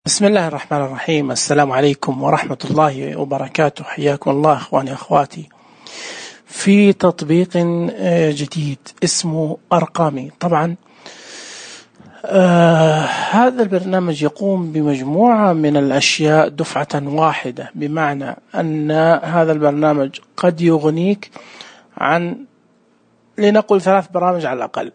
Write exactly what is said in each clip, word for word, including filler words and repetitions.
بسم الله الرحمن الرحيم. السلام عليكم ورحمة الله وبركاته. حياكم الله أخواني أخواتي في تطبيق جديد اسمه أرقامي. طبعا آه هذا البرنامج يقوم بمجموعة من الأشياء دفعة واحدة، بمعنى أن هذا البرنامج قد يغنيك عن لنقل ثلاث برامج على الأقل.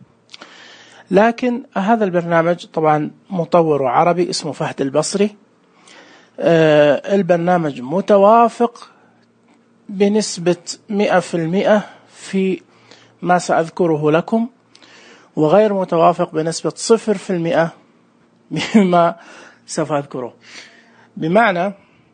لكن هذا البرنامج طبعا مطور عربي اسمه فهد البصري. آه البرنامج متوافق بنسبة مئة في المئة في ما سأذكره لكم، وغير متوافق بنسبة صفر في المئة مما سوف أذكره. بمعنى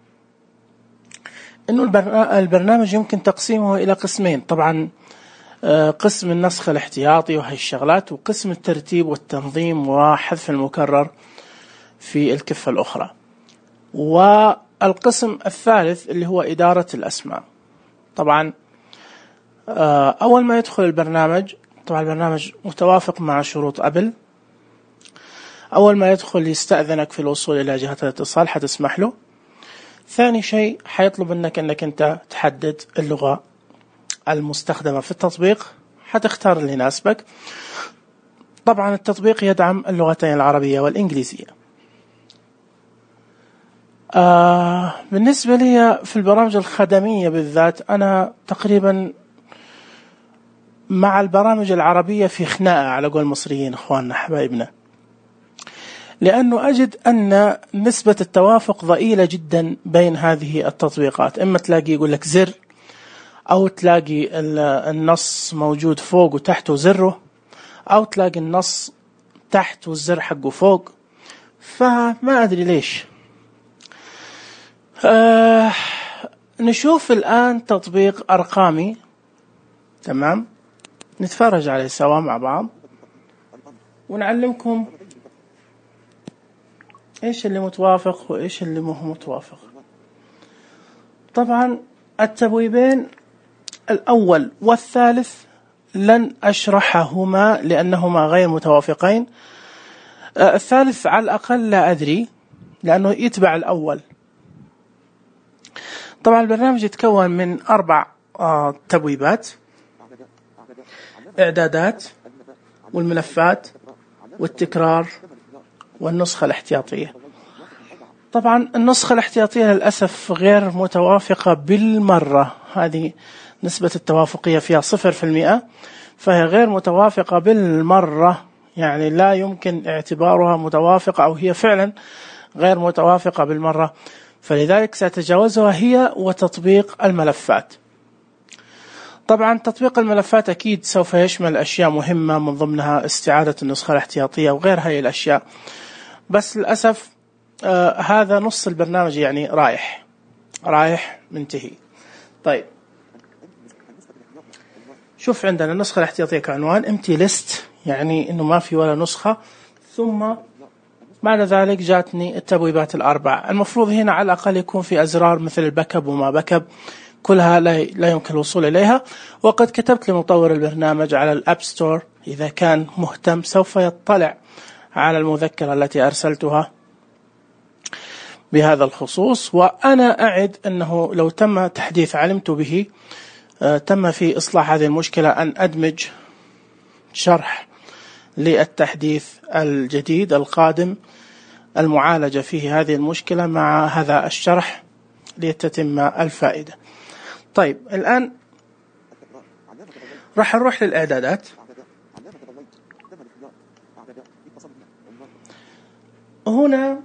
أنه البرنامج يمكن تقسيمه إلى قسمين، طبعا قسم النسخ الاحتياطي وهي الشغلات، وقسم الترتيب والتنظيم وحذف المكرر في الكفة الأخرى، والقسم الثالث اللي هو إدارة الأسماء. طبعا أول ما يدخل البرنامج، طبعا البرنامج متوافق مع شروط أبل. أول ما يدخل يستأذنك في الوصول إلى جهة الاتصال، حتسمح له. ثاني شيء حيطلب منك أنك أنت تحدد اللغة المستخدمة في التطبيق، حتختار اللي يناسبك. طبعا التطبيق يدعم اللغتين العربية والإنجليزية. آه بالنسبة لي في البرامج الخدمية بالذات، أنا تقريبا مع البرامج العربية في خناقة على قول المصريين إخواننا حبايبنا، لأنه أجد أن نسبة التوافق ضئيلة جدا بين هذه التطبيقات. إما تلاقي يقول لك زر، أو تلاقي النص موجود فوق وتحت وزره، أو تلاقي النص تحت والزر حقه فوق. فما أدري ليش. آه نشوف الآن تطبيق أرقامي. تمام، نتفرج عليه سوا مع بعض ونعلمكم إيش اللي متوافق وإيش اللي مو متوافق. طبعا التبويبين الأول والثالث لن أشرحهما لأنهما غير متوافقين. آه الثالث على الأقل لا أدري، لأنه يتبع الأول. طبعا البرنامج يتكون من أربع آه تبويبات: إعدادات، والملفات، والتكرار، والنسخة الاحتياطية. طبعا النسخة الاحتياطية للأسف غير متوافقة بالمرة، هذه نسبة التوافقية فيها صفر في المئة، فهي غير متوافقة بالمرة، يعني لا يمكن اعتبارها متوافقة، أو هي فعلا غير متوافقة بالمرة. فلذلك سأتجاوزها هي وتطبيق الملفات. طبعا تطبيق الملفات أكيد سوف يشمل أشياء مهمة، من ضمنها استعادة النسخة الاحتياطية وغير هذه الأشياء، بس للأسف آه هذا نص البرنامج يعني رايح رايح منتهي. طيب شوف، عندنا النسخة الاحتياطية كعنوان empty list، يعني إنه ما في ولا نسخة. ثم بعد ذلك جاتني التبويبات الأربع. المفروض هنا على الأقل يكون في أزرار مثل الباكب وما باكب، كلها لا يمكن الوصول إليها. وقد كتبت لمطور البرنامج على الأب ستور، إذا كان مهتم سوف يطلع على المذكرة التي أرسلتها بهذا الخصوص. وأنا أعد أنه لو تم تحديث علمت به، تم في إصلاح هذه المشكلة، أن أدمج شرح للتحديث الجديد القادم المعالجة فيه هذه المشكلة مع هذا الشرح لتتم الفائدة. طيب الآن راح نروح للإعدادات. هنا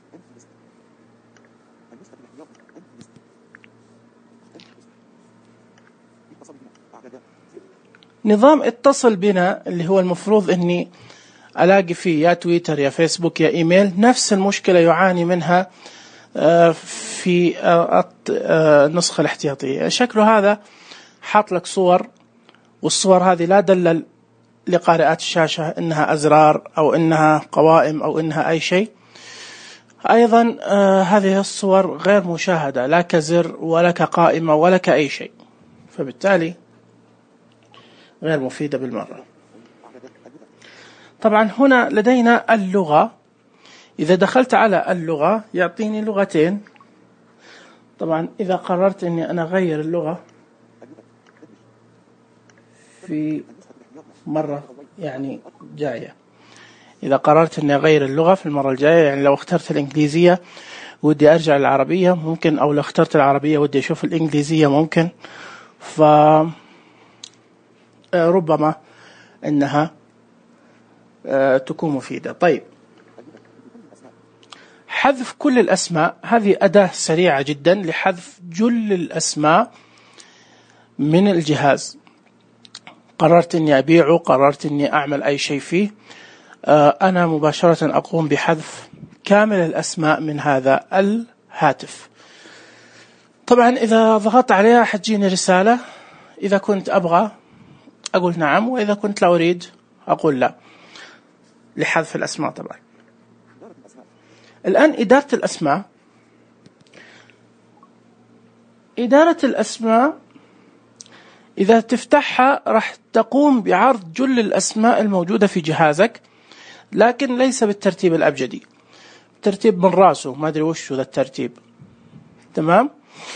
نظام اتصل بنا، اللي هو المفروض أني ألاقي فيه يا تويتر يا فيسبوك يا إيميل، نفس المشكلة يعاني منها في النسخة الاحتياطية. شكله هذا حاط لك صور، والصور هذه لا دلل لقارئات الشاشة إنها أزرار أو إنها قوائم أو إنها أي شيء. أيضا هذه الصور غير مشاهدة، لا كزر ولا كقائمة ولا كأي شيء، فبالتالي غير مفيدة بالمرة. طبعا هنا لدينا اللغة، إذا دخلت على اللغة يعطيني لغتين. طبعا إذا قررت أني أنا أغير اللغة في مرة يعني جاية، إذا قررت أني أغير اللغة في المرة الجاية، يعني لو اخترت الإنجليزية ودي أرجع للعربية ممكن، أو لو اخترت العربية ودي أشوف الإنجليزية ممكن، فربما أنها تكون مفيدة. طيب، حذف كل الأسماء، هذه أداة سريعة جدا لحذف جل الأسماء من الجهاز. قررت أني أبيعه، قررت أني أعمل أي شيء فيه، أنا مباشرة أقوم بحذف كامل الأسماء من هذا الهاتف. طبعا إذا ضغطت عليها حتجيني رسالة، إذا كنت أبغى أقول نعم، وإذا كنت لا أريد أقول لا، لحذف الأسماء. طبعا الآن إدارة الأسماء. إدارة الأسماء إذا تفتحها راح تقوم بعرض جل الأسماء الموجودة في جهازك، لكن ليس بالترتيب الأبجدي، ترتيب من راسه، ما أدري وش ذا الترتيب. تمام.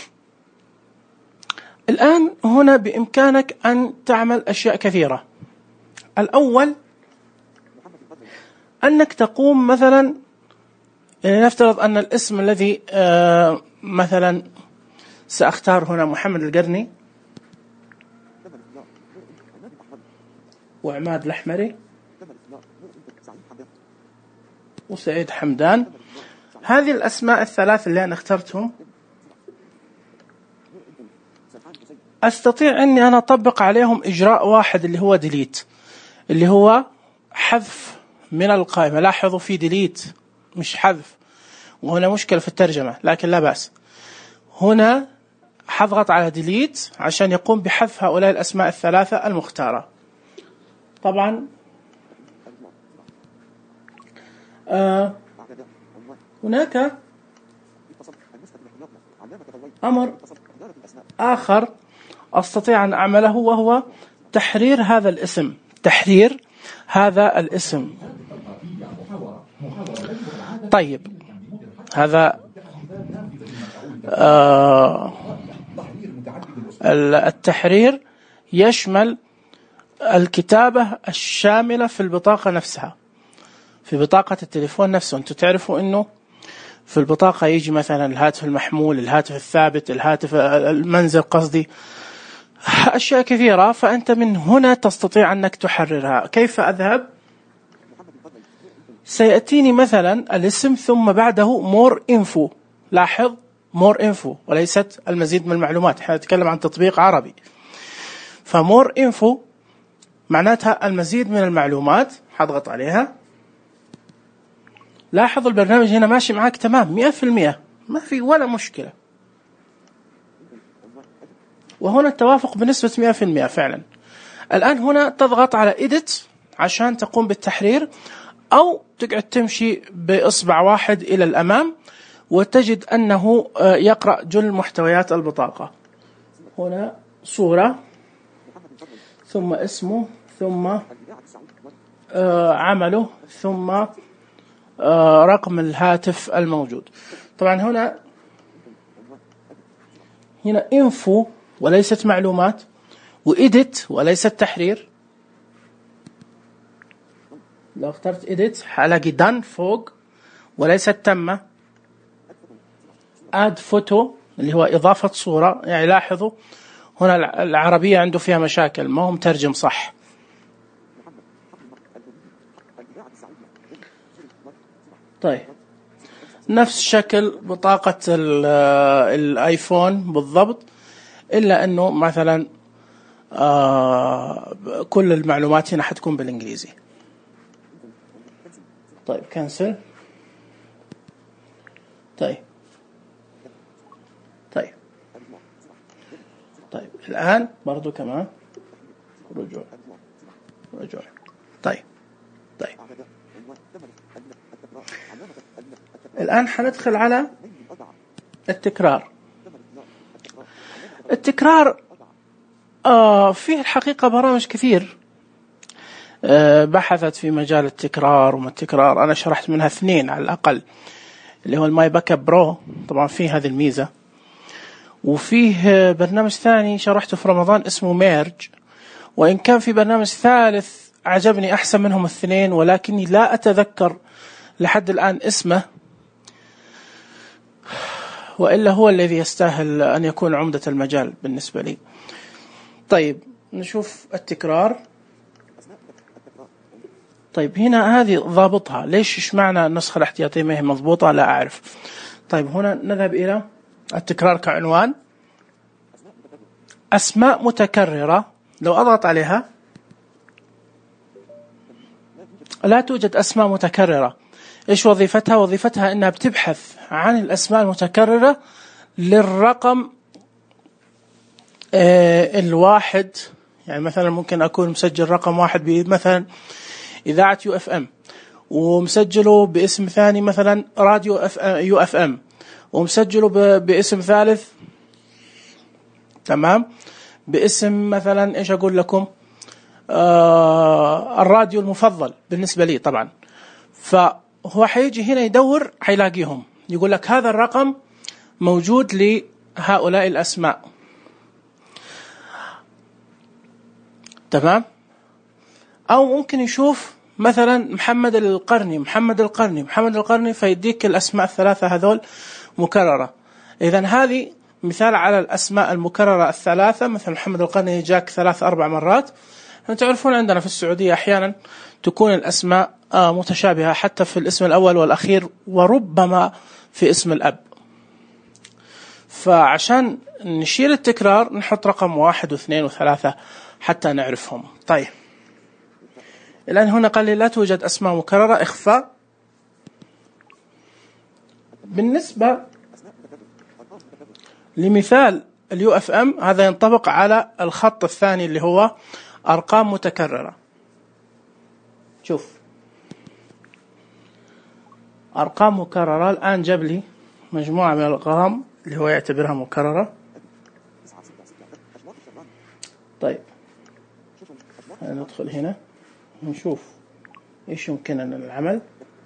الآن هنا بإمكانك أن تعمل أشياء كثيرة. الأول أنك تقوم مثلا، يعني نفترض أن الاسم الذي آه مثلا سأختار هنا محمد القرني وعماد الأحمري وسعيد حمدان، هذه الأسماء الثلاث اللي أنا اخترتهم أستطيع أني أنا أطبق عليهم إجراء واحد اللي هو ديليت، اللي هو حذف من القائمة. لاحظوا في ديليت مش حذف، وهنا مشكلة في الترجمة لكن لا بأس. هنا حضغط على ديليت عشان يقوم بحذف هؤلاء الأسماء الثلاثة المختارة. طبعا آه هناك أمر آخر أستطيع أن أعمله، وهو تحرير هذا الاسم. تحرير هذا الاسم. طيب، هذا آه التحرير يشمل الكتابة الشاملة في البطاقة نفسها، في بطاقة التليفون نفسه. أنتم تعرفوا أنه في البطاقة يجي مثلا الهاتف المحمول، الهاتف الثابت، الهاتف المنزل قصدي، أشياء كثيرة. فأنت من هنا تستطيع أنك تحررها. كيف أذهب؟ سيأتيني مثلا الاسم ثم بعده more info. لاحظ more info وليست المزيد من المعلومات، احنا نتكلم عن تطبيق عربي. فمور info معناتها المزيد من المعلومات. حضغط عليها. لاحظ البرنامج هنا ماشي معك تمام مئة في المئة، ما في ولا مشكلة، وهنا التوافق بنسبة مئة في المئة فعلا. الآن هنا تضغط على edit عشان تقوم بالتحرير، أو تقعد تمشي بإصبع واحد إلى الأمام وتجد أنه يقرأ جل محتويات البطاقة. هنا صورة، ثم اسمه، ثم عمله، ثم رقم الهاتف الموجود. طبعا هنا هنا info وليست معلومات، وإيديت وليست تحرير. لو اخترت إيديت هلاقي done فوق وليست تم. add photo اللي هو إضافة صورة. يعني لاحظوا هنا العربية عنده فيها مشاكل، ما هم ترجم صح. طيب، نفس شكل بطاقة الآيفون بالضبط، إلا أنه مثلا آه كل المعلومات هنا حتكون بالإنجليزي. طيب كنسل. طيب طيب طيب الآن برضو كمان رجوع رجوع. طيب طيب الآن حندخل على التكرار. التكرار آه فيه الحقيقة برامج كثير بحثت في مجال التكرار وما التكرار. أنا شرحت منها اثنين على الأقل، اللي هو الماي باك اب برو، طبعا فيه هذه الميزة. وفيه برنامج ثاني شرحته في رمضان اسمه ميرج، وإن كان في برنامج ثالث عجبني أحسن منهم الاثنين، ولكني لا أتذكر لحد الآن اسمه، وإلا هو الذي يستاهل أن يكون عمدة المجال بالنسبة لي. طيب نشوف التكرار. طيب هنا هذه ضابطها، ليش إيش معنى النسخة الاحتياطية ما هي مضبوطة؟ لا أعرف. طيب هنا نذهب إلى التكرار كعنوان. أسماء متكررة، لو أضغط عليها لا توجد أسماء متكررة. إيش وظيفتها؟ وظيفتها إنها بتبحث عن الأسماء المتكررة للرقم آه الواحد. يعني مثلا ممكن أكون مسجل رقم واحد بمثلا إذاعة يو اف ام، ومسجله باسم ثاني مثلا راديو اف يو اف ام، ومسجله باسم ثالث تمام باسم مثلا ايش اقول لكم آه الراديو المفضل بالنسبة لي طبعا. فهو حيجي هنا يدور حيلاقيهم، يقول لك هذا الرقم موجود لهؤلاء الأسماء تمام. أو ممكن يشوف مثلا محمد القرني محمد القرني محمد القرني فيديك الأسماء الثلاثة هذول مكررة. إذن هذه مثال على الأسماء المكررة الثلاثة. مثل محمد القرني جاك ثلاث أربع مرات. تعرفون عندنا في السعودية أحيانا تكون الأسماء متشابهة حتى في الاسم الأول والأخير، وربما في اسم الأب. فعشان نشيل التكرار نحط رقم واحد واثنين وثلاثة حتى نعرفهم. طيب الآن هنا قال لي لا توجد أسماء مكررة، إخفاء. بالنسبة لمثال اليو اف ام هذا ينطبق على الخط الثاني اللي هو أرقام متكررة. شوف أرقام مكررة، الآن جاب لي مجموعة من الأرقام اللي هو يعتبرها مكررة. طيب ندخل هنا نشوف إيش يمكننا العمل.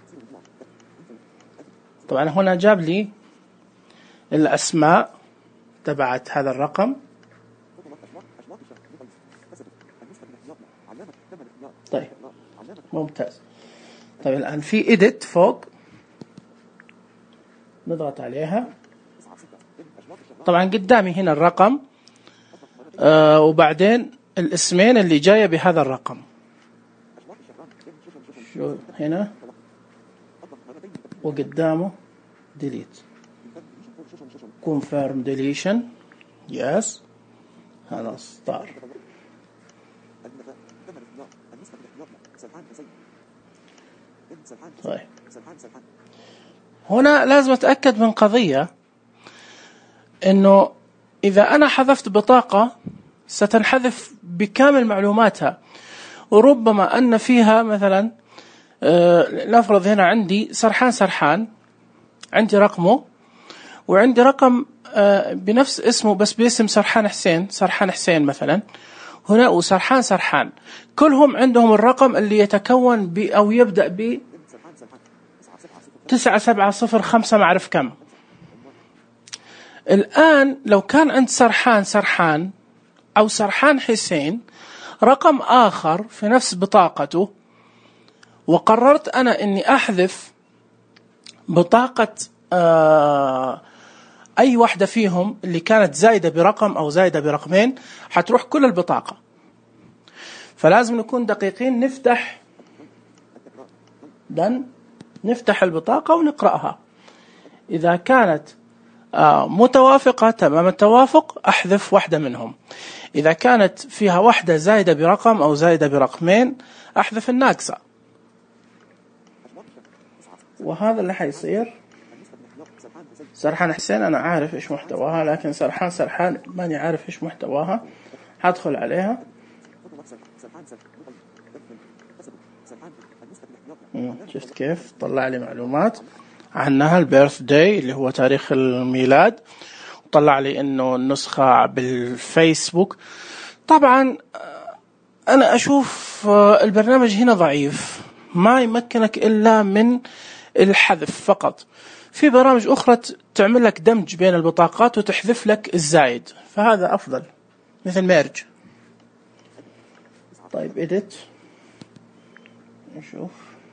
طبعا هنا جاب لي الأسماء تبعت هذا الرقم. طيب ممتاز. طيب الآن في إيديت فوق نضغط عليها. طبعا قدامي هنا الرقم آه وبعدين الاسمين اللي جاية بهذا الرقم. شو هنا وقدامه delete confirm deletion yes خلاص صار. طيب هنا لازم أتأكد من قضية، إنه إذا أنا حذفت بطاقة ستنحذف بكامل معلوماتها، وربما أن فيها مثلا آه نفرض هنا عندي سرحان سرحان، عندي رقمه وعندي رقم آه بنفس اسمه بس باسم سرحان حسين سرحان حسين مثلا هنا، وسرحان سرحان كلهم عندهم الرقم اللي يتكون ب أو يبدأ ب تسعة سبعة صفر خمسة ما أعرف كم. الآن لو كان عند سرحان سرحان أو سرحان حسين رقم آخر في نفس بطاقته، وقررت أنا أني أحذف بطاقة آه أي واحدة فيهم اللي كانت زايدة برقم أو زايدة برقمين، حتروح كل البطاقة. فلازم نكون دقيقين، نفتح دن نفتح البطاقة ونقرأها. إذا كانت آه متوافقة تمام التوافق أحذف واحدة منهم. إذا كانت فيها واحدة زايدة برقم أو زايدة برقمين أحذف الناقصة. وهذا اللي حيصير. سرحان حسين أنا عارف إيش محتواها، لكن سرحان سرحان ماني عارف إيش محتواها. هدخل عليها. شفت كيف طلع لي معلومات عنها، البيرث داي اللي هو تاريخ الميلاد، وطلع لي إنه النسخة بالفيسبوك. طبعا أنا أشوف البرنامج هنا ضعيف، ما يمكنك إلا من الحذف فقط. في برامج أخرى تعمل لك دمج بين البطاقات وتحذف لك الزايد، فهذا أفضل، مثل ميرج. طيب إديت، نشوف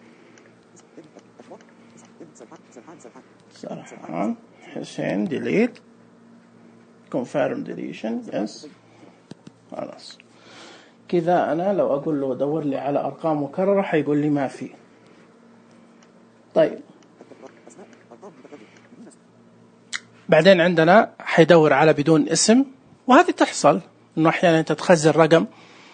سرحان حسين ديليت confirm deletion yes. خلاص كذا أنا لو أقول له دور لي على أرقام مكررة حيقول لي ما في. طيب بعدين عندنا حيدور على بدون اسم، وهذه تحصل إنه أحيانا أنت تخزن رقم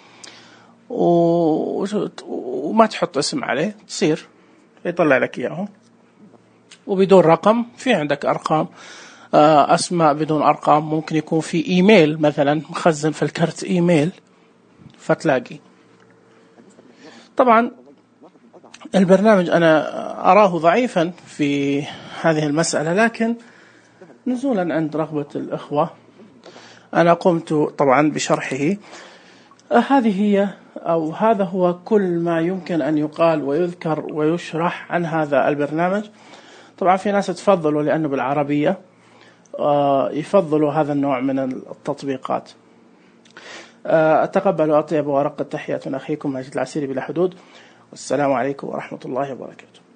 وما تحط اسم عليه، تصير يطلع لك إياه. وبدون رقم في عندك أرقام، أسماء بدون أرقام، ممكن يكون في إيميل مثلا مخزن في الكرت إيميل فتلاقي. طبعا البرنامج أنا أراه ضعيفا في هذه المسألة، لكن نزولا عند رغبة الإخوة أنا قمت طبعا بشرحه. هذه هي أو هذا هو كل ما يمكن أن يقال ويذكر ويشرح عن هذا البرنامج. طبعا في ناس تفضلوا لأنه بالعربية، يفضلوا هذا النوع من التطبيقات. أتقبل وأطيب ورق التحيات من أخيكم ماجد العسيري بلا حدود، والسلام عليكم ورحمة الله وبركاته.